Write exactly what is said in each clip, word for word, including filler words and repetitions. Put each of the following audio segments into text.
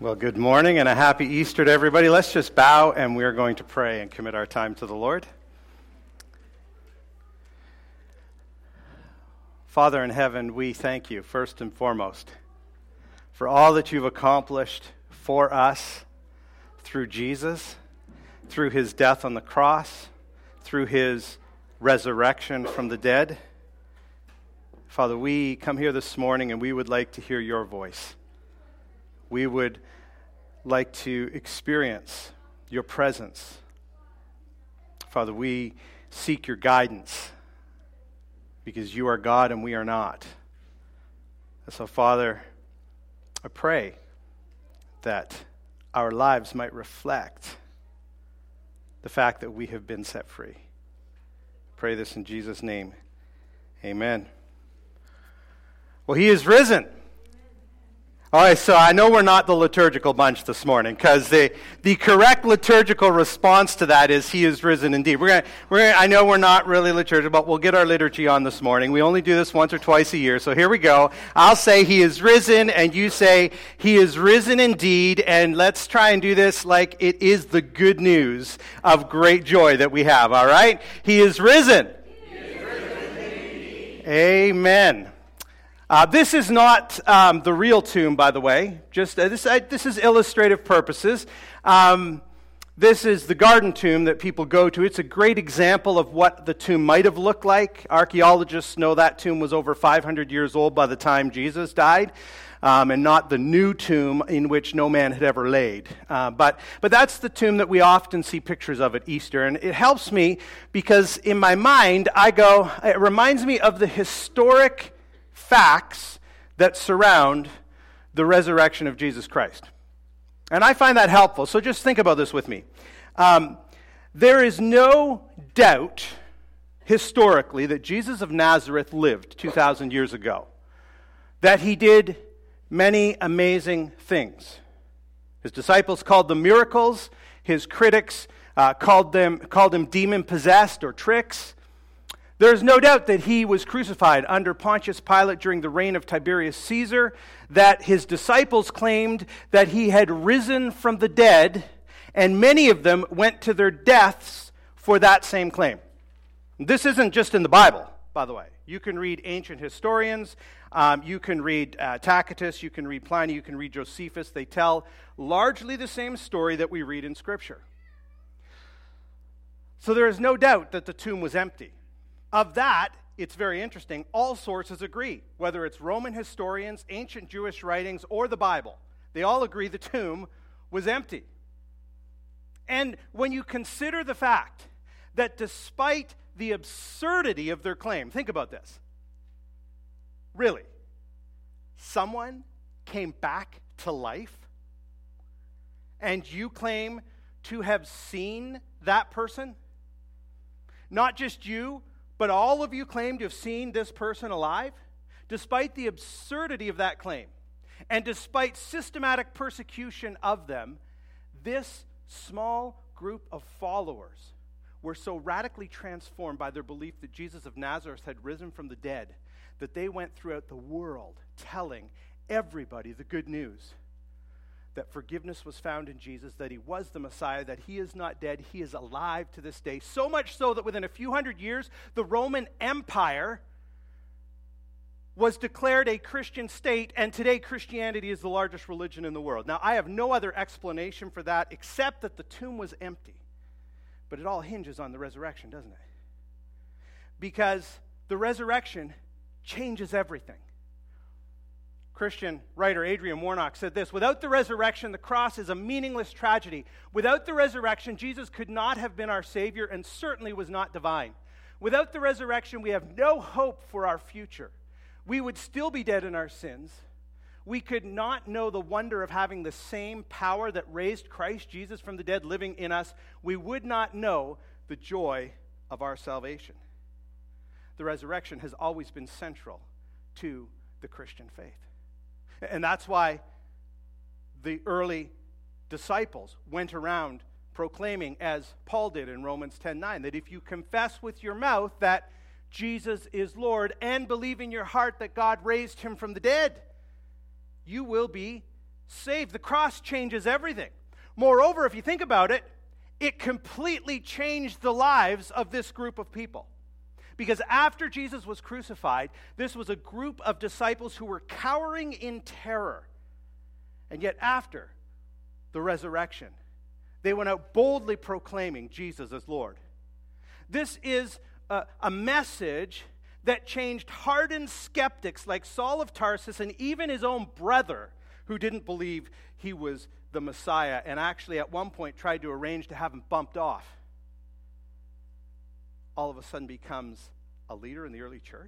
Well, good morning and a happy Easter to everybody. Let's just bow and we are going to pray and commit our time to the Lord. Father in heaven, we thank you first and foremost for all that you've accomplished for us through Jesus, through his death on the cross, through his resurrection from the dead. Father, we come here this morning and we would like to hear your voice. We would like to experience your presence. Father, we seek your guidance because you are God and we are not. And so, Father, I pray that our lives might reflect the fact that we have been set free. I pray this in Jesus' name. Amen. Well, he is risen. All right, so I know we're not the liturgical bunch this morning because the, the correct liturgical response to that is he is risen indeed. We're gonna, we're gonna, I know we're not really liturgical, but we'll get our liturgy on this morning. We only do this once or twice a year, so here we go. I'll say he is risen, and you say he is risen indeed, and let's try and do this like it is the good news of great joy that we have, all right? He is risen. He is risen indeed. Amen. Uh, this is not um, the real tomb, by the way. Just uh, this, uh, this is illustrative purposes. Um, this is the garden tomb that people go to. It's a great example of what the tomb might have looked like. Archaeologists know that tomb was over five hundred years old by the time Jesus died, um, and not the new tomb in which no man had ever laid. Uh, but but that's the tomb that we often see pictures of at Easter, and it helps me because in my mind I go. It reminds me of the historic facts that surround the resurrection of Jesus Christ. And I find that helpful. So just think about this with me. Um, there is no doubt historically that Jesus of Nazareth lived two thousand years ago. That he did many amazing things. His disciples called them miracles. His critics uh, called them called him demon-possessed or tricks. There's no doubt that he was crucified under Pontius Pilate during the reign of Tiberius Caesar, that his disciples claimed that he had risen from the dead, and many of them went to their deaths for that same claim. This isn't just in the Bible, by the way. You can read ancient historians, um, you can read uh, Tacitus, you can read Pliny, you can read Josephus. They tell largely the same story that we read in Scripture. So there is no doubt that the tomb was empty. Of that, it's very interesting, all sources agree, whether it's Roman historians, ancient Jewish writings, or the Bible. They all agree the tomb was empty. And when you consider the fact that despite the absurdity of their claim, think about this. Really, someone came back to life, and you claim to have seen that person? Not just you, but all of you claim to have seen this person alive? Despite the absurdity of that claim, and despite systematic persecution of them, this small group of followers were so radically transformed by their belief that Jesus of Nazareth had risen from the dead that they went throughout the world telling everybody the good news that forgiveness was found in Jesus, that he was the Messiah, that he is not dead, he is alive to this day. So much so that within a few hundred years, the Roman Empire was declared a Christian state, and today Christianity is the largest religion in the world. Now, I have no other explanation for that except that the tomb was empty. But it all hinges on the resurrection, doesn't it? Because the resurrection changes everything. Christian writer Adrian Warnock said this: without the resurrection, the cross is a meaningless tragedy. Without the resurrection, Jesus could not have been our Savior and certainly was not divine. Without the resurrection, we have no hope for our future. We would still be dead in our sins. We could not know the wonder of having the same power that raised Christ Jesus from the dead living in us. We would not know the joy of our salvation. The resurrection has always been central to the Christian faith. And that's why the early disciples went around proclaiming, as Paul did in Romans ten nine, that if you confess with your mouth that Jesus is Lord and believe in your heart that God raised him from the dead, you will be saved. The cross changes everything. Moreover, if you think about it, it completely changed the lives of this group of people. Because after Jesus was crucified, this was a group of disciples who were cowering in terror. And yet after the resurrection, they went out boldly proclaiming Jesus as Lord. This is a, a message that changed hardened skeptics like Saul of Tarsus and even his own brother, who didn't believe he was the Messiah and actually at one point tried to arrange to have him bumped off. All of a sudden becomes a leader in the early church.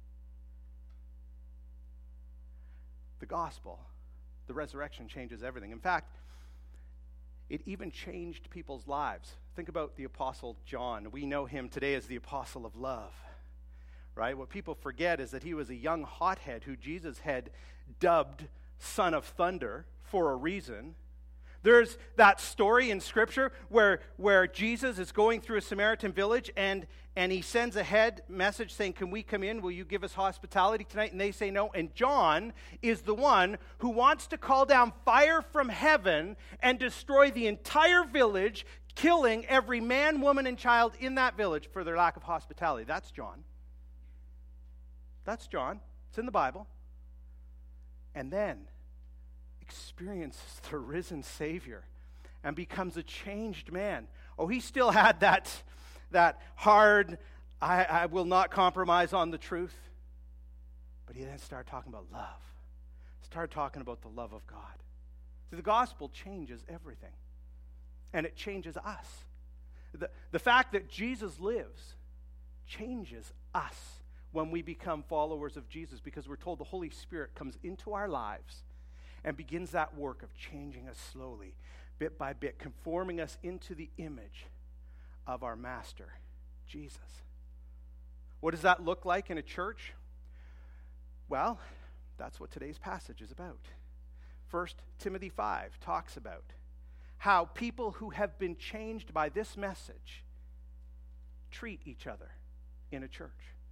The gospel, the resurrection changes everything. In fact, it even changed people's lives. Think about the Apostle John. We know him today as the Apostle of Love, right? What people forget is that he was a young hothead who Jesus had dubbed Son of Thunder for a reason. There's that story in Scripture where, where Jesus is going through a Samaritan village and, and he sends a head message saying, can we come in? Will you give us hospitality tonight? And they say no. And John is the one who wants to call down fire from heaven and destroy the entire village, killing every man, woman, and child in that village for their lack of hospitality. That's John. That's John. It's in the Bible. And then experiences the risen Savior and becomes a changed man. Oh, he still had that, that hard, I, I will not compromise on the truth. But he then started talking about love. Started talking about the love of God. See, the gospel changes everything. And it changes us. The, the fact that Jesus lives changes us when we become followers of Jesus, because we're told the Holy Spirit comes into our lives and begins that work of changing us slowly, bit by bit, conforming us into the image of our Master, Jesus. What does that look like in a church? Well, that's what today's passage is about. First Timothy five talks about how people who have been changed by this message treat each other in a church.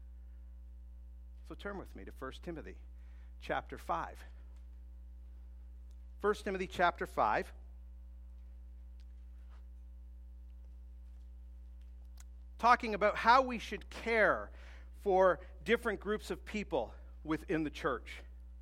So turn with me to First Timothy chapter five. First Timothy chapter five. Talking about how we should care for different groups of people within the church.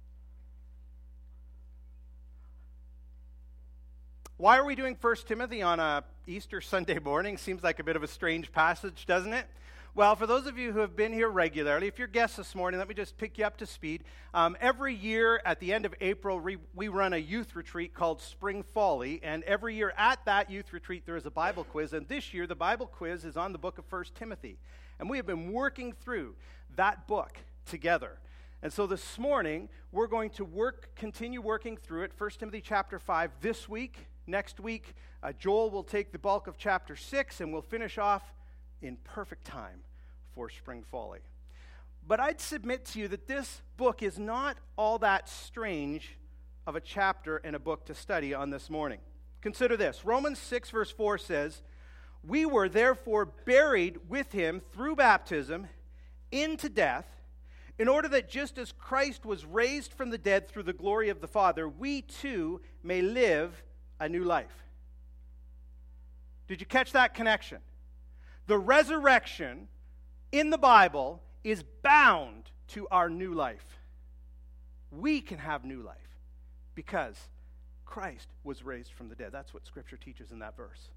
Why are we doing First Timothy on a Easter Sunday morning? Seems like a bit of a strange passage, doesn't it? Well, for those of you who have been here regularly, if you're guests this morning, let me just pick you up to speed. Um, every year at the end of April, we, we run a youth retreat called Spring Folly, and every year at that youth retreat, there is a Bible quiz, and this year the Bible quiz is on the book of First Timothy, and we have been working through that book together. And so this morning, we're going to work, continue working through it, First Timothy chapter five this week. Next week, uh, Joel will take the bulk of chapter six, and we'll finish off in perfect time for Spring Folly. But I'd submit to you that this book is not all that strange of a chapter and a book to study on this morning. Consider this. Romans six verse four says, "We were therefore buried with him through baptism into death, in order that just as Christ was raised from the dead through the glory of the Father, we too may live a new life." Did you catch that connection? The resurrection in the Bible is bound to our new life. We can have new life because Christ was raised from the dead. That's what Scripture teaches in that verse.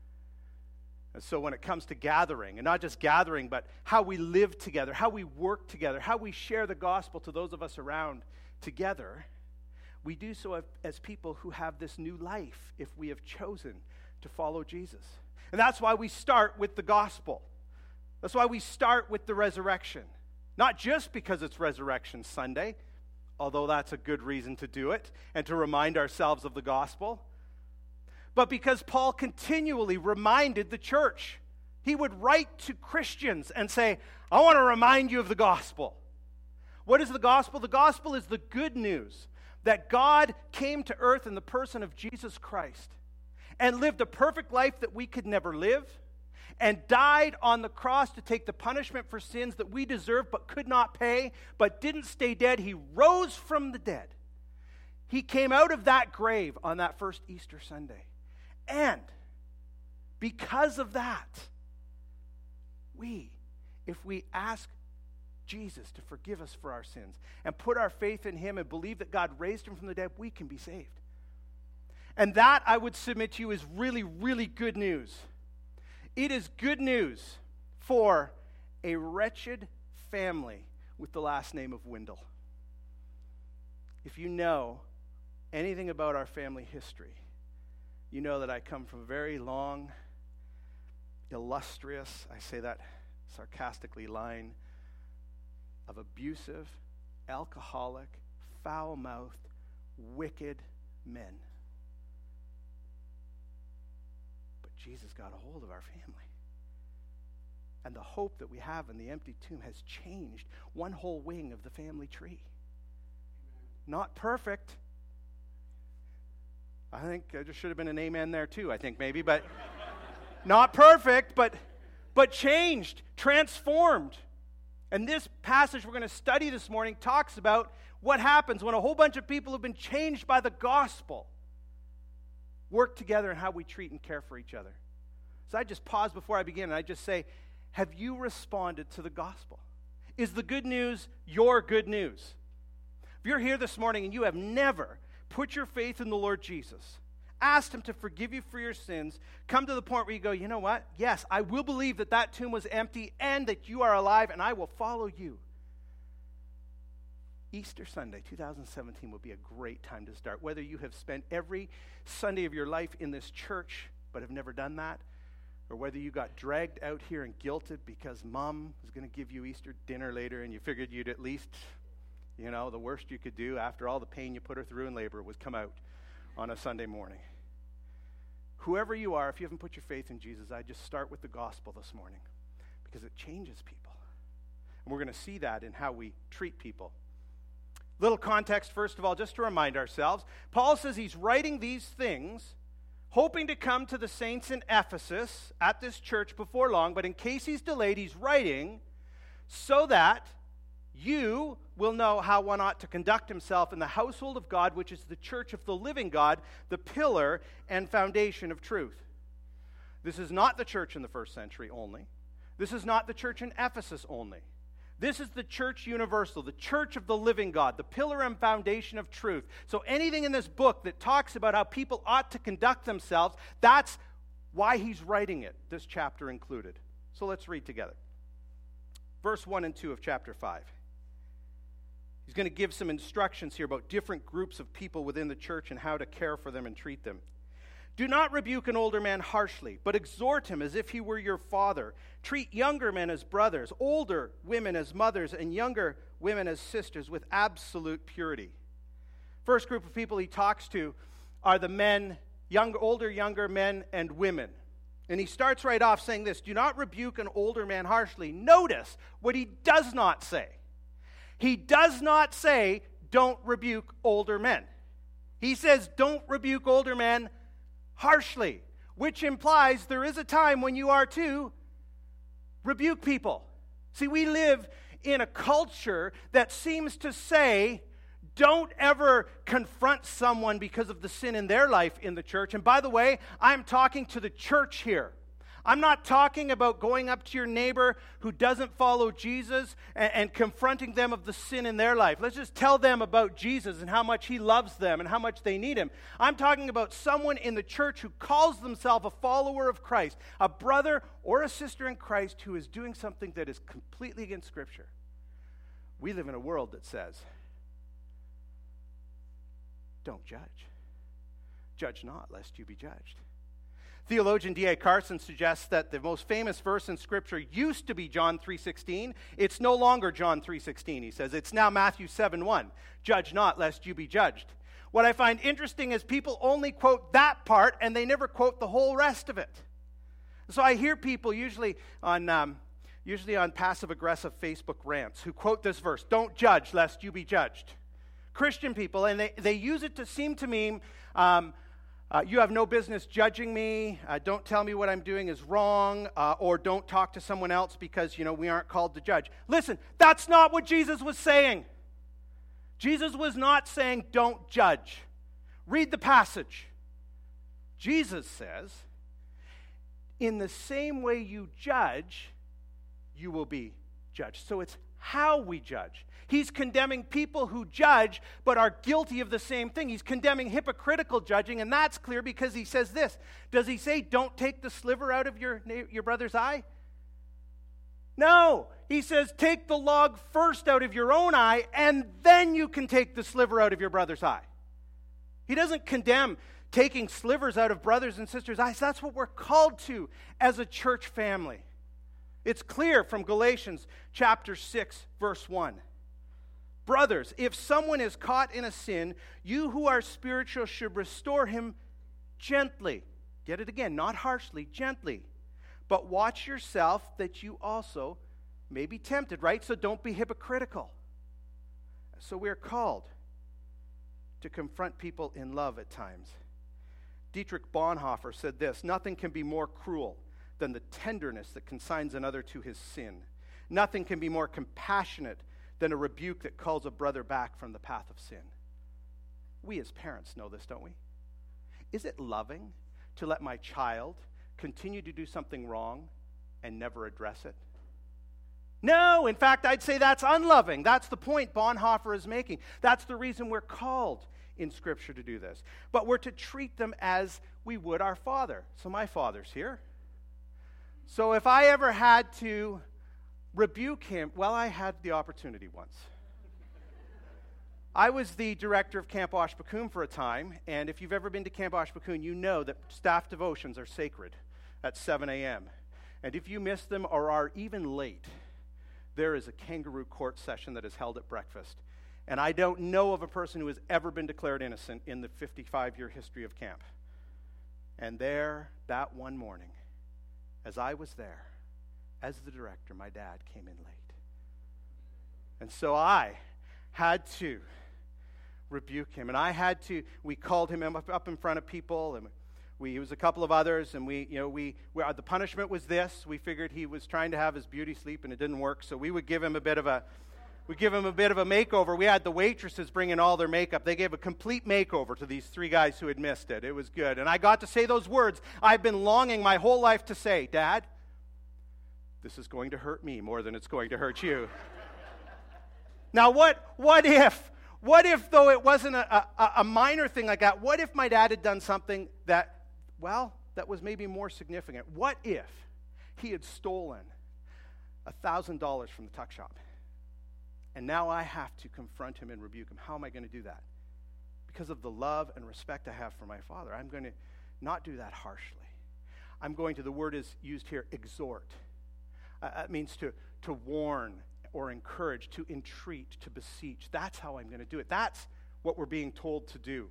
And so when it comes to gathering, and not just gathering, but how we live together, how we work together, how we share the gospel to those of us around together, we do so as people who have this new life if we have chosen to follow Jesus. And that's why we start with the gospel. That's why we start with the resurrection. Not just because it's Resurrection Sunday, although that's a good reason to do it and to remind ourselves of the gospel, but because Paul continually reminded the church. He would write to Christians and say, I want to remind you of the gospel. What is the gospel? The gospel is the good news that God came to earth in the person of Jesus Christ and lived a perfect life that we could never live, and died on the cross to take the punishment for sins that we deserved but could not pay, but didn't stay dead. He rose from the dead He came out of that grave on that first Easter Sunday. And because of that, we, if we ask Jesus to forgive us for our sins and put our faith in him and believe that God raised him from the dead, we can be saved. And that, I would submit to you, is really, really good news. It is good news for a wretched family with the last name of Windle. If you know anything about our family history, you know that I come from a very long, illustrious, I say that sarcastically, line of abusive, alcoholic, foul-mouthed, wicked men. But Jesus got a hold of our family. And the hope that we have in the empty tomb has changed one whole wing of the family tree. Not perfect. I think there should have been an amen there too, I think maybe, but not perfect, but but changed, transformed. And this passage we're going to study this morning talks about what happens when a whole bunch of people who've been changed by the gospel work together and how we treat and care for each other. So I just pause before I begin and I just say, have you responded to the gospel? Is the good news your good news? If you're here this morning and you have never put your faith in the Lord Jesus, asked him to forgive you for your sins, come to the point where you go, you know what? Yes, I will believe that that tomb was empty and that you are alive, and I will follow you. Easter Sunday, two thousand seventeen, will be a great time to start. Whether you have spent every Sunday of your life in this church but have never done that, or whether you got dragged out here and guilted because mom was going to give you Easter dinner later and you figured you'd at least, you know, the worst you could do after all the pain you put her through in labor was come out on a Sunday morning. Whoever you are, if you haven't put your faith in Jesus, I just start with the gospel this morning because it changes people. And we're going to see that in how we treat people. Little context, first of all, just to remind ourselves. Paul says he's writing these things hoping to come to the saints in Ephesus at this church before long, but in case he's delayed, he's writing so that you will know how one ought to conduct himself in the household of God, which is the church of the living God, the pillar and foundation of truth. This is not the church in the first century only. This is not the church in Ephesus only. This is the church universal, the church of the living God, the pillar and foundation of truth. So anything in this book that talks about how people ought to conduct themselves, that's why he's writing it, this chapter included. So let's read together. Verse one and two of chapter five. He's going to give some instructions here about different groups of people within the church and how to care for them and treat them. Do not rebuke an older man harshly, but exhort him as if he were your father. Treat younger men as brothers, older women as mothers, and younger women as sisters with absolute purity. First group of people he talks to are the men, young, older, younger men and women. And he starts right off saying this, do not rebuke an older man harshly. Notice what he does not say. He does not say, don't rebuke older men. He says, don't rebuke older men harshly, which implies there is a time when you are to rebuke people. See, we live in a culture that seems to say, don't ever confront someone because of the sin in their life in the church. And by the way, I'm talking to the church here. I'm not talking about going up to your neighbor who doesn't follow Jesus and, and confronting them of the sin in their life. Let's just tell them about Jesus and how much he loves them and how much they need him. I'm talking about someone in the church who calls themselves a follower of Christ, a brother or a sister in Christ who is doing something that is completely against Scripture. We live in a world that says, don't judge. Judge not, lest you be judged. Theologian D A Carson suggests that the most famous verse in Scripture used to be John three sixteen. It's no longer John three sixteen, he says. It's now Matthew seven one. Judge not, lest you be judged. What I find interesting is people only quote that part, and they never quote the whole rest of it. So I hear people usually on um, usually on passive-aggressive Facebook rants who quote this verse, don't judge, lest you be judged. Christian people, and they, they use it to seem to mean... Um, Uh, you have no business judging me, uh, don't tell me what I'm doing is wrong, uh, or don't talk to someone else because, you know, we aren't called to judge. Listen, that's not what Jesus was saying. Jesus was not saying, don't judge. Read the passage. Jesus says, in the same way you judge, you will be judged. So it's how we judge. He's condemning people who judge but are guilty of the same thing. He's condemning hypocritical judging, and that's clear because he says this. Does he say, don't take the sliver out of your, your brother's eye? No. He says, take the log first out of your own eye, and then you can take the sliver out of your brother's eye. He doesn't condemn taking slivers out of brothers and sisters' eyes. That's what we're called to as a church family. It's clear from Galatians chapter six, verse one. Brothers, if someone is caught in a sin, you who are spiritual should restore him gently. Get it again, not harshly, gently. But watch yourself that you also may be tempted, right? So don't be hypocritical. So we're called to confront people in love at times. Dietrich Bonhoeffer said this, nothing can be more cruel than the tenderness that consigns another to his sin. Nothing can be more compassionate than a rebuke that calls a brother back from the path of sin. We as parents know this, don't we? Is it loving to let my child continue to do something wrong and never address it? No, in fact, I'd say that's unloving. That's the point Bonhoeffer is making. That's the reason we're called in Scripture to do this. But we're to treat them as we would our father. So my father's here. So if I ever had to rebuke him, well, I had the opportunity once. I was the director of Camp Oshpakun for a time, and if you've ever been to Camp Oshpakun, you know that staff devotions are sacred at seven a.m. And if you miss them or are even late, there is a kangaroo court session that is held at breakfast. And I don't know of a person who has ever been declared innocent in the fifty-five-year history of camp. And there, that one morning, as I was there, as the director, my dad came in late. And so I had to rebuke him. And I had to, we called him up, up in front of people, and we, it was a couple of others, and we, you know, we, we, the punishment was this. We figured he was trying to have his beauty sleep, and it didn't work, so we would give him a bit of a, we give him a bit of a makeover. We had the waitresses bring in all their makeup. They gave a complete makeover to these three guys who had missed it. It was good. And I got to say those words I've been longing my whole life to say, Dad, this is going to hurt me more than it's going to hurt you. Now, what, what if, what if, though it wasn't a, a, a minor thing like that, what if my dad had done something that, well, that was maybe more significant? What if he had stolen one thousand dollars from the tuck shop? And now I have to confront him and rebuke him. How am I going to do that? Because of the love and respect I have for my father, I'm going to not do that harshly. I'm going to, the word is used here, exhort. Uh, it means to, to warn or encourage, to entreat, to beseech. That's how I'm going to do it. That's what we're being told to do.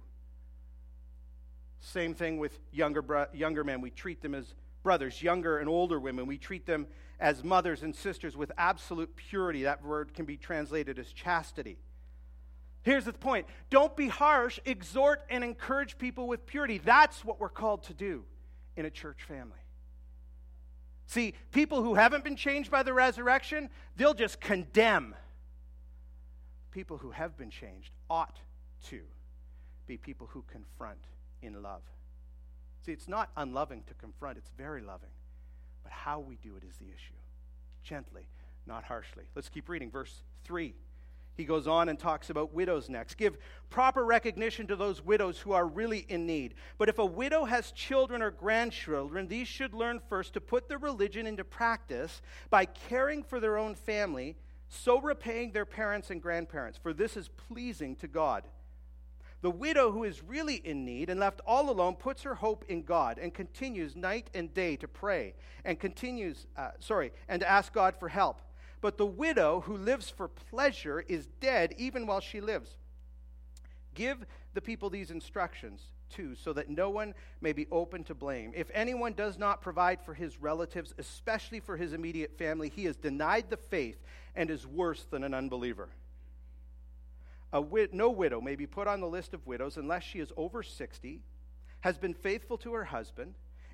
Same thing with younger bro- younger men. We treat them as brothers. Younger and older women, we treat them as mothers and sisters with absolute purity. That word can be translated as chastity. Here's the point. Don't be harsh. Exhort and encourage people with purity. That's what we're called to do in a church family. See, people who haven't been changed by the resurrection, they'll just condemn. People who have been changed ought to be people who confront in love. See, it's not unloving to confront. It's very loving. But how we do it is the issue. Gently, not harshly. Let's keep reading. Verse three. He goes on and talks about widows next. Give proper recognition to those widows who are really in need. But if a widow has children or grandchildren, these should learn first to put their religion into practice by caring for their own family, so repaying their parents and grandparents, for this is pleasing to God. The widow who is really in need and left all alone puts her hope in God and continues night and day to pray and continues, uh, sorry, and to ask God for help. But the widow who lives for pleasure is dead even while she lives. Give the people these instructions, too, so that no one may be open to blame. If anyone does not provide for his relatives, especially for his immediate family, he has denied the faith and is worse than an unbeliever. A wid- no widow may be put on the list of widows unless she is over sixty, has been faithful to her husband,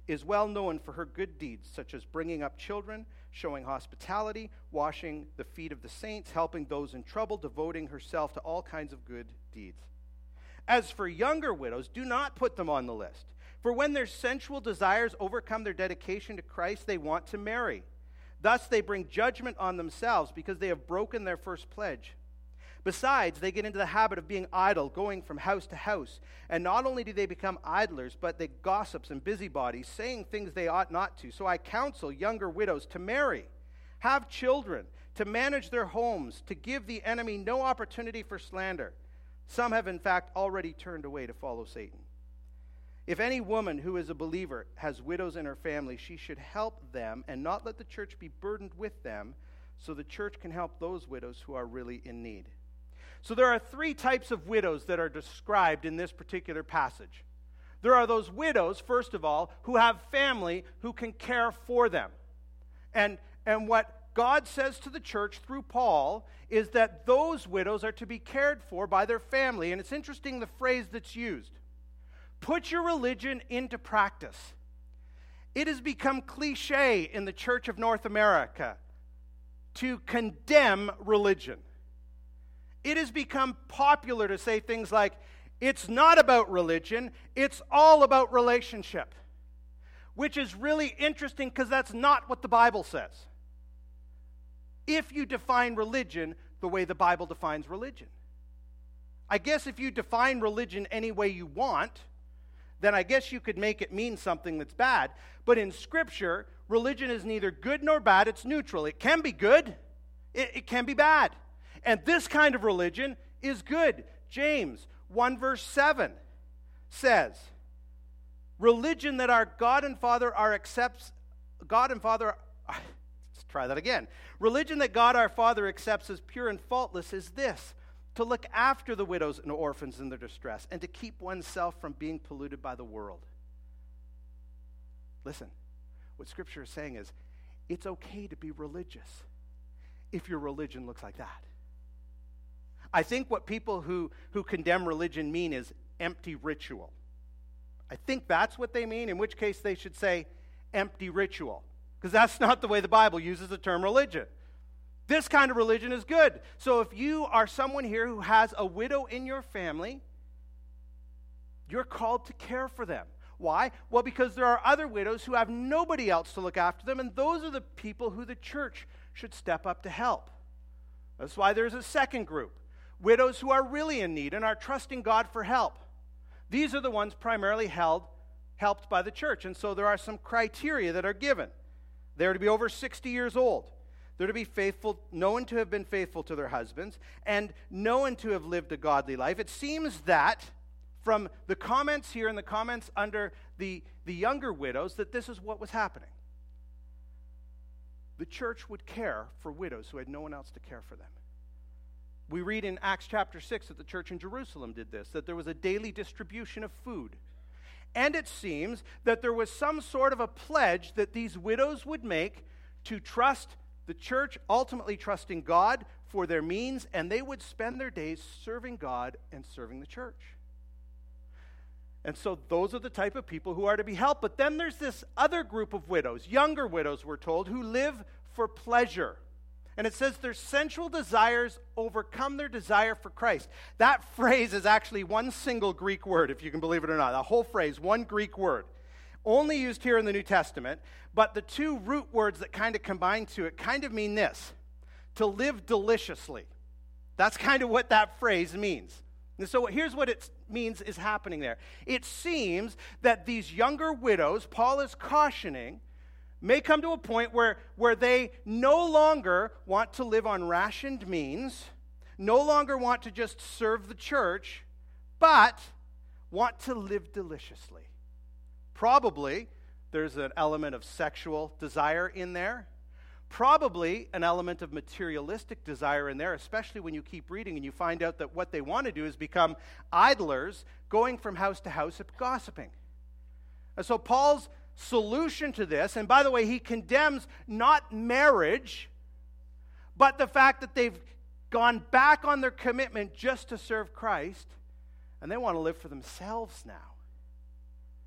is well known for her good deeds, such as bringing up children, showing hospitality, washing the feet of the saints, helping those in trouble, devoting herself to all kinds of good deeds. As for younger widows, do not put them on the list. For when their sensual desires overcome their dedication to Christ, they want to marry. Thus they bring judgment on themselves because they have broken their first pledge. Besides, they get into the habit of being idle, going from house to house. And not only do they become idlers, but they gossips and busybodies, saying things they ought not to. So I counsel younger widows to marry, have children, to manage their homes, to give the enemy no opportunity for slander. Some have in fact already turned away to follow Satan. If any woman who is a believer has widows in her family, she should help them and not let the church be burdened with them, so the church can help those widows who are really in need. So there are three types of widows that are described in this particular passage. There are those widows, first of all, who have family who can care for them. And, and what God says to the church through Paul is that those widows are to be cared for by their family. And it's interesting the phrase that's used. Put your religion into practice. It has become cliche in the Church of North America to condemn religion. It has become popular to say things like, it's not about religion, it's all about relationship. Which is really interesting because that's not what the Bible says. If you define religion the way the Bible defines religion. I guess if you define religion any way you want, then I guess you could make it mean something that's bad. But in Scripture, religion is neither good nor bad, it's neutral. It can be good, it, it can be bad. And this kind of religion is good. James one verse seven says, religion that our God and Father are accepts, God and Father, let's try that again. Religion that God our Father accepts as pure and faultless is this, to look after the widows and orphans in their distress, and to keep oneself from being polluted by the world. Listen, what Scripture is saying is, it's okay to be religious if your religion looks like that. I think what people who, who condemn religion mean is empty ritual. I think that's what they mean, in which case they should say empty ritual, because that's not the way the Bible uses the term religion. This kind of religion is good. So if you are someone here who has a widow in your family, you're called to care for them. Why? Well, because there are other widows who have nobody else to look after them, and those are the people who the church should step up to help. That's why there's a second group. Widows who are really in need and are trusting God for help. These are the ones primarily held, helped by the church. And so there are some criteria that are given. They're to be over sixty years old. They're to be faithful, known to have been faithful to their husbands, and known to have lived a godly life. It seems that from the comments here and the comments under the, the younger widows, that this is what was happening. The church would care for widows who had no one else to care for them. We read in Acts chapter six that the church in Jerusalem did this, that there was a daily distribution of food. And it seems that there was some sort of a pledge that these widows would make to trust the church, ultimately trusting God for their means, and they would spend their days serving God and serving the church. And so those are the type of people who are to be helped. But then there's this other group of widows, younger widows, we're told, who live for pleasure. And it says their sensual desires overcome their desire for Christ. That phrase is actually one single Greek word, if you can believe it or not. The whole phrase, one Greek word. Only used here in the New Testament, but the two root words that kind of combine to it kind of mean this, to live deliciously. That's kind of what that phrase means. And so here's what it means is happening there. It seems that these younger widows, Paul is cautioning, may come to a point where, where they no longer want to live on rationed means, no longer want to just serve the church, but want to live deliciously. Probably there's an element of sexual desire in there. Probably an element of materialistic desire in there, especially when you keep reading and you find out that what they want to do is become idlers, going from house to house gossiping. And so Paul's solution to this, and by the way, he condemns not marriage, but the fact that they've gone back on their commitment just to serve Christ, and they want to live for themselves now.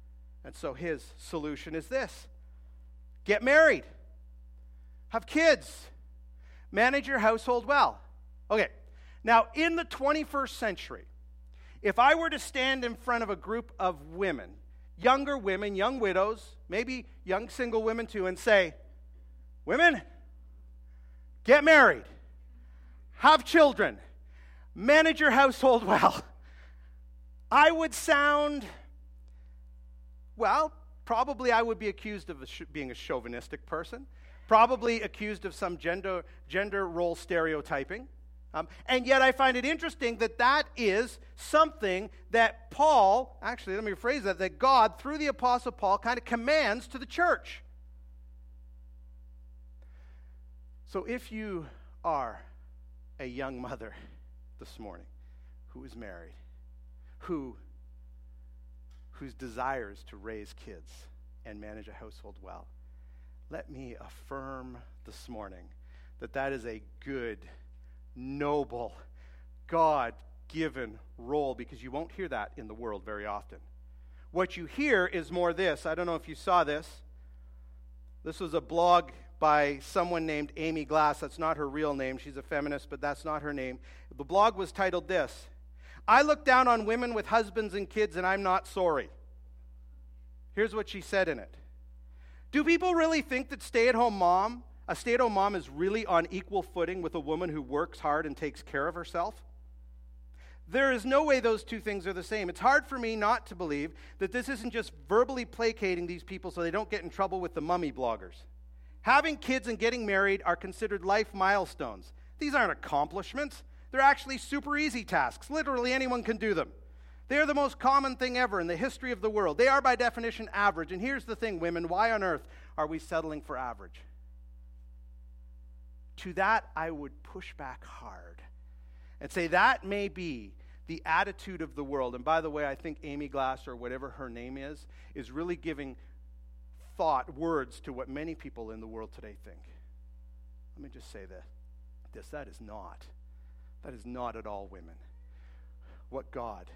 And so his solution is this: get married, have kids, manage your household well. Okay, now in the twenty-first century, if I were to stand in front of a group of women, younger women, young widows, maybe young single women too, and say, women, get married, have children, manage your household well, I would sound, well, probably I would be accused of a sh- being a chauvinistic person, probably accused of some gender, gender role stereotyping. Um, and yet I find it interesting that that is something that Paul, actually let me rephrase that, that God, through the Apostle Paul, kind of commands to the church. So if you are a young mother this morning who is married, who whose desire is to raise kids and manage a household well, let me affirm this morning that that is a good, noble, God-given role, because you won't hear that in the world very often. What you hear is more this. I don't know if you saw this. This was a blog by someone named Amy Glass. That's not her real name. She's a feminist, but that's not her name. The blog was titled this: I look down on women with husbands and kids, and I'm not sorry. Here's what she said in it. Do people really think that stay-at-home mom, a stay-at-home mom is really on equal footing with a woman who works hard and takes care of herself? There is no way those two things are the same. It's hard for me not to believe that this isn't just verbally placating these people so they don't get in trouble with the mummy bloggers. Having kids and getting married are considered life milestones. These aren't accomplishments. They're actually super easy tasks. Literally anyone can do them. They are the most common thing ever in the history of the world. They are by definition average. And here's the thing, women, why on earth are we settling for average? To that, I would push back hard and say that may be the attitude of the world. And by the way, I think Amy Glass, or whatever her name is, is really giving thought, words to what many people in the world today think. Let me just say that this, that is not, that is not at all, women, what God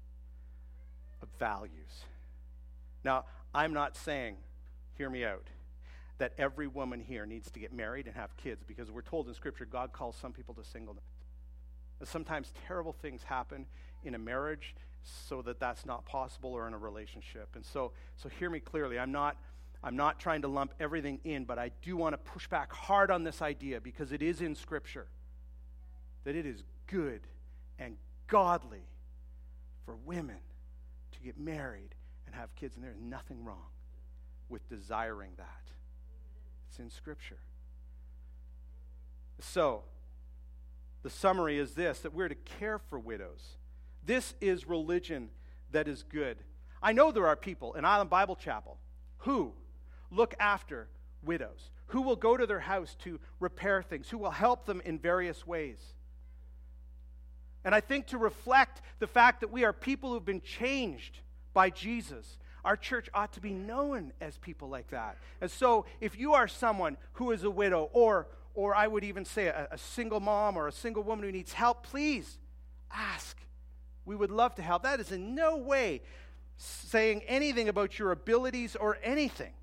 values. Now, I'm not saying, hear me out, that every woman here needs to get married and have kids, because we're told in Scripture God calls some people to singleness. And sometimes terrible things happen in a marriage so that that's not possible, or in a relationship. And so, so hear me clearly. I'm not, I'm not trying to lump everything in, but I do want to push back hard on this idea, because it is in Scripture that it is good and godly for women to get married and have kids, and there is nothing wrong with desiring that. It's in Scripture. So, the summary is this, that we're to care for widows. This is religion that is good. I know there are people in Island Bible Chapel who look after widows, who will go to their house to repair things, who will help them in various ways. And I think to reflect the fact that we are people who've been changed by Jesus, our church ought to be known as people like that. And so if you are someone who is a widow, or or I would even say a, a single mom or a single woman who needs help, please ask. We would love to help. That is in no way saying anything about your abilities or anything.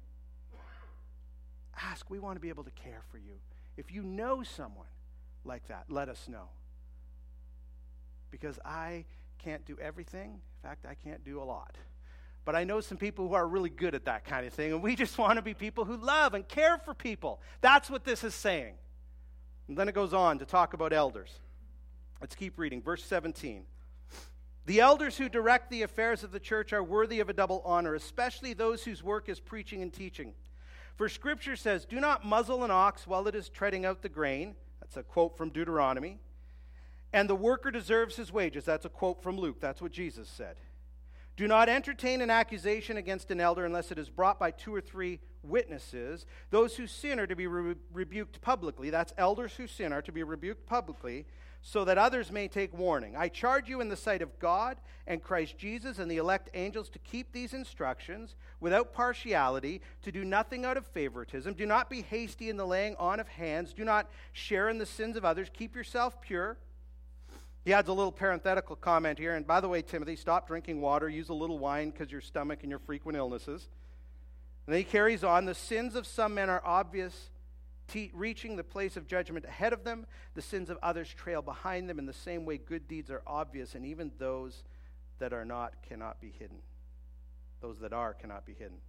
Ask. We want to be able to care for you. If you know someone like that, let us know. Because I can't do everything. In fact, I can't do a lot. But I know some people who are really good at that kind of thing, and we just want to be people who love and care for people. That's what this is saying. And then it goes on to talk about elders. Let's keep reading. Verse seventeen. The elders who direct the affairs of the church are worthy of a double honor, especially those whose work is preaching and teaching. For Scripture says, do not muzzle an ox while it is treading out the grain. That's a quote from Deuteronomy. And the worker deserves his wages. That's a quote from Luke. That's what Jesus said. Do not entertain an accusation against an elder unless it is brought by two or three witnesses. Those who sin are to be re- rebuked publicly. That's elders who sin are to be rebuked publicly, so that others may take warning. I charge you in the sight of God and Christ Jesus and the elect angels to keep these instructions without partiality, to do nothing out of favoritism. Do not be hasty in the laying on of hands. Do not share in the sins of others. Keep yourself pure. He adds a little parenthetical comment here. And by the way, Timothy, stop drinking water. Use a little wine because your stomach and your frequent illnesses. And then he carries on. The sins of some men are obvious, te- reaching the place of judgment ahead of them. The sins of others trail behind them. In the same way, good deeds are obvious, and even those that are not cannot be hidden. Those that are cannot be hidden.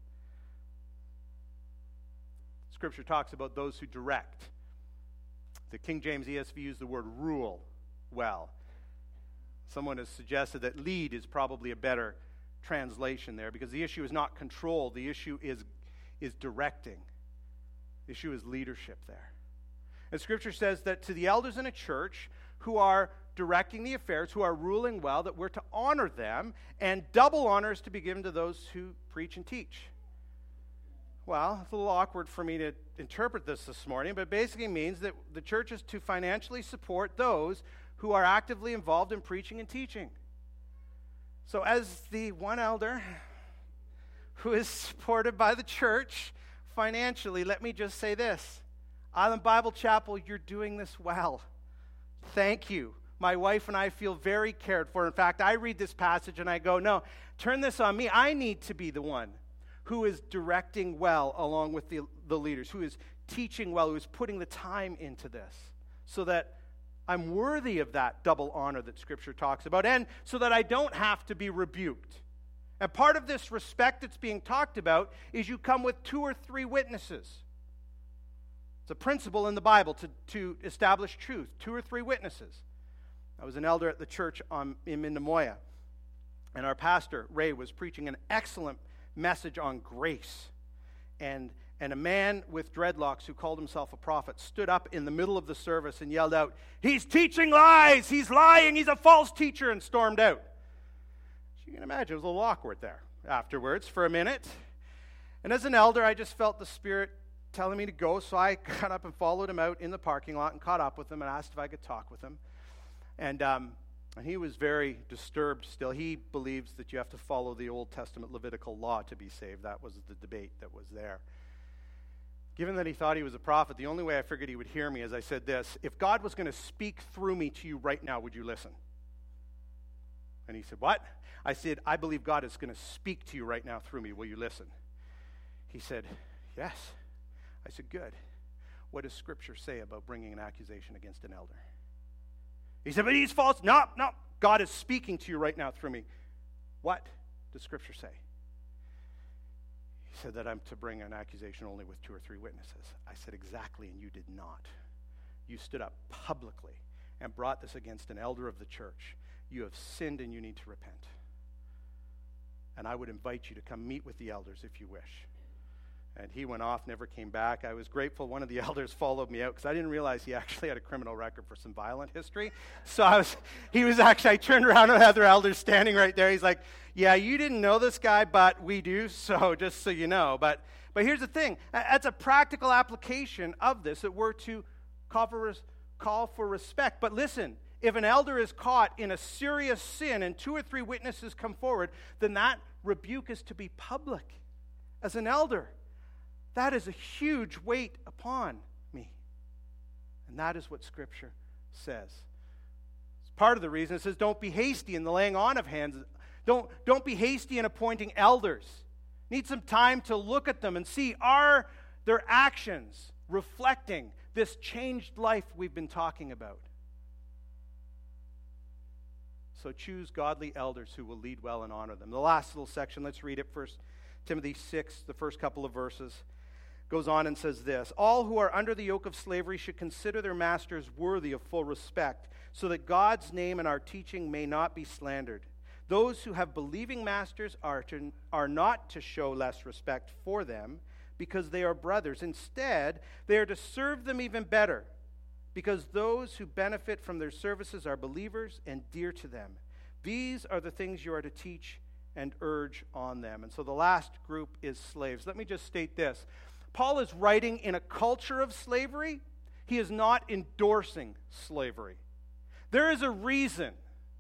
Scripture talks about those who direct. The King James E S V used the word rule well. Someone has suggested that lead is probably a better translation there, because the issue is not control. The issue is, is directing. The issue is leadership there. And Scripture says that to the elders in a church who are directing the affairs, who are ruling well, that we're to honor them, and double honor is to be given to those who preach and teach. Well, it's a little awkward for me to interpret this this morning, but it basically means that the church is to financially support those who are actively involved in preaching and teaching. So as the one elder who is supported by the church financially, let me just say this. Island Bible Chapel, you're doing this well. Thank you. My wife and I feel very cared for. In fact, I read this passage and I go, no, turn this on me. I need to be the one who is directing well along with the, the leaders, who is teaching well, who is putting the time into this, so that I'm worthy of that double honor that Scripture talks about, and so that I don't have to be rebuked. And part of this respect that's being talked about is you come with two or three witnesses. It's a principle in the Bible to, to establish truth, two or three witnesses. I was an elder at the church on, in Mindamoya, and our pastor, Ray, was preaching an excellent message on grace. And And a man with dreadlocks who called himself a prophet stood up in the middle of the service and yelled out, "He's teaching lies! He's lying! He's a false teacher!" and stormed out. So you can imagine, it was a little awkward there afterwards for a minute. And as an elder, I just felt the Spirit telling me to go, so I got up and followed him out in the parking lot and caught up with him and asked if I could talk with him. And um, and he was very disturbed still. He believes that you have to follow the Old Testament Levitical law to be saved. That was the debate that was there. Given that he thought he was a prophet, the only way I figured he would hear me is I said this: if God was going to speak through me to you right now, would you listen? And he said, what? I said, I believe God is going to speak to you right now through me. Will you listen? He said, yes. I said, good. What does Scripture say about bringing an accusation against an elder? He said, but he's false. No, no. God is speaking to you right now through me. What does Scripture say? He said that I'm to bring an accusation only with two or three witnesses. I said, exactly, and you did not. You stood up publicly and brought this against an elder of the church. You have sinned and you need to repent. And I would invite you to come meet with the elders if you wish. And he went off, never came back. I was grateful one of the elders followed me out because I didn't realize he actually had a criminal record for some violent history. So I was, he was actually, I turned around and other elders standing right there. He's like, yeah, you didn't know this guy, but we do, so just so you know. But but here's the thing. That's a practical application of this, that we're to call for, call for respect. But listen, if an elder is caught in a serious sin and two or three witnesses come forward, then that rebuke is to be public. As an elder, that is a huge weight upon me. And that is what Scripture says. It's part of the reason it says don't be hasty in the laying on of hands. Don't, don't be hasty in appointing elders. Need some time to look at them and see, are their actions reflecting this changed life we've been talking about? So choose godly elders who will lead well and honor them. The last little section, let's read it, First Timothy six, the first couple of verses. Goes on and says this: all who are under the yoke of slavery should consider their masters worthy of full respect, so that God's name and our teaching may not be slandered. Those who have believing masters are, to, are not to show less respect for them because they are brothers. Instead, they are to serve them even better, because those who benefit from their services are believers and dear to them. These are the things you are to teach and urge on them. And so the last group is slaves. Let me just state this. Paul is writing in a culture of slavery. He is not endorsing slavery. There is a reason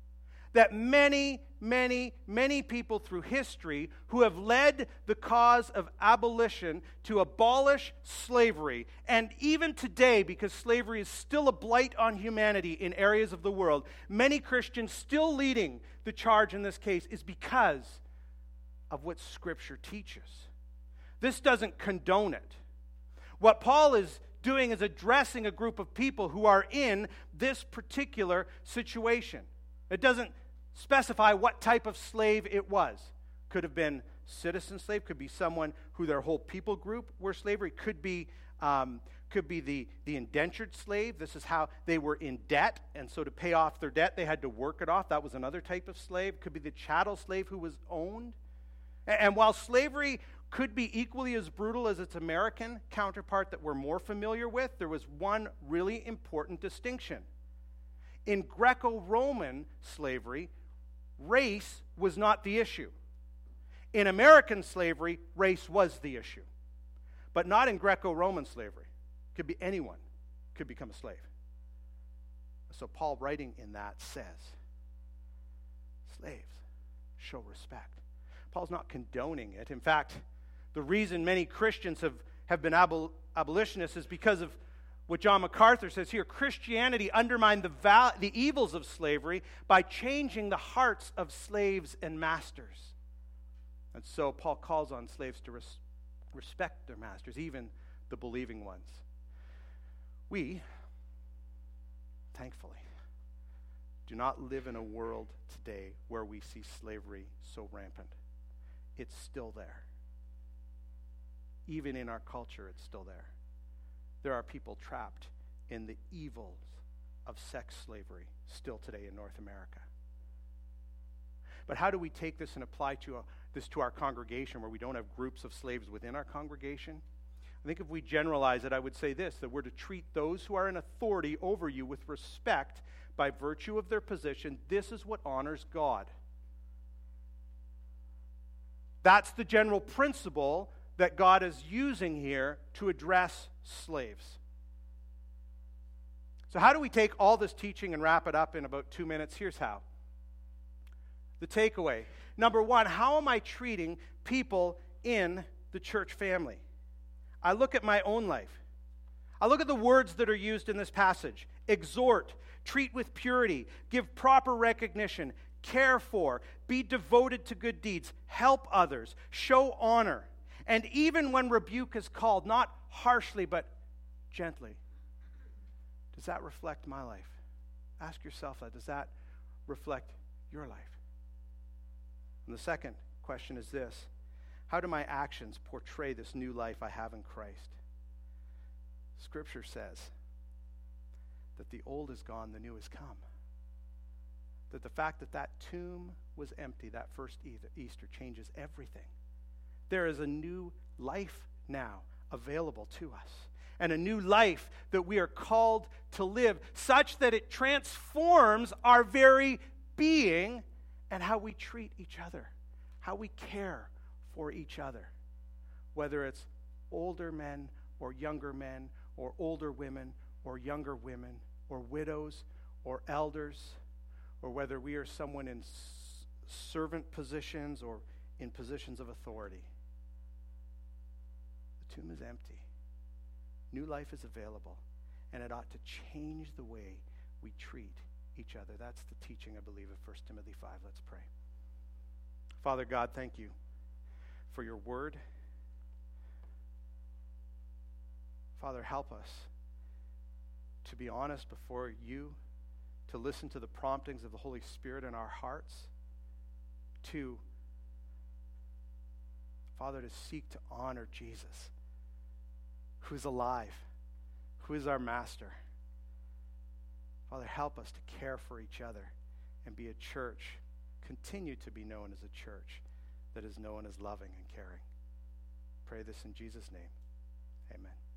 that many, many, many people through history who have led the cause of abolition to abolish slavery, and even today, because slavery is still a blight on humanity in areas of the world, many Christians still leading the charge in this case is because of what Scripture teaches. This doesn't condone it. What Paul is doing is addressing a group of people who are in this particular situation. It doesn't specify what type of slave it was. Could have been citizen slave, could be someone who their whole people group were slavery, could be um, could be the, the indentured slave. This is how they were in debt, and so to pay off their debt, they had to work it off. That was another type of slave. Could be the chattel slave who was owned. And, and while slavery could be equally as brutal as its American counterpart that we're more familiar with, there was one really important distinction. In Greco-Roman slavery, race was not the issue. In American slavery, race was the issue. But not in Greco-Roman slavery. It could be anyone could become a slave. So Paul, writing in that, says, slaves, show respect. Paul's not condoning it. In fact, the reason many Christians have, have been abol- abolitionists is because of what John MacArthur says here. Christianity undermined the, val- the evils of slavery by changing the hearts of slaves and masters. And so Paul calls on slaves to res- respect their masters, even the believing ones. We, thankfully, do not live in a world today where we see slavery so rampant. It's still there. Even in our culture, it's still there. There are people trapped in the evils of sex slavery still today in North America. But how do we take this and apply to a, this to our congregation where we don't have groups of slaves within our congregation? I think if we generalize it, I would say this, that we're to treat those who are in authority over you with respect by virtue of their position. This is what honors God. That's the general principle that God is using here to address slaves. So how do we take all this teaching and wrap it up in about two minutes? Here's how. The takeaway. Number one, how am I treating people in the church family? I look at my own life. I look at the words that are used in this passage. Exhort, treat with purity, give proper recognition, care for, be devoted to good deeds, help others, show honor. And even when rebuke is called, not harshly but gently, does that reflect my life? Ask yourself that. Does that reflect your life? And the second question is this: how do my actions portray this new life I have in Christ? Scripture says that the old is gone, the new has come. That the fact that that tomb was empty that first Easter changes everything. There is a new life now available to us, and a new life that we are called to live, such that it transforms our very being and how we treat each other, how we care for each other, whether it's older men or younger men, or older women or younger women, or widows or elders, or whether we are someone in s- servant positions or in positions of authority. The tomb is empty. New life is available, and it ought to change the way we treat each other. That's the teaching, I believe, of First Timothy five. Let's pray. Father God, thank you for your word. Father, help us to be honest before you, to listen to the promptings of the Holy Spirit in our hearts, to, Father, to seek to honor Jesus, who is alive, who is our master. Father, help us to care for each other and be a church, continue to be known as a church that is known as loving and caring. Pray this in Jesus' name. Amen.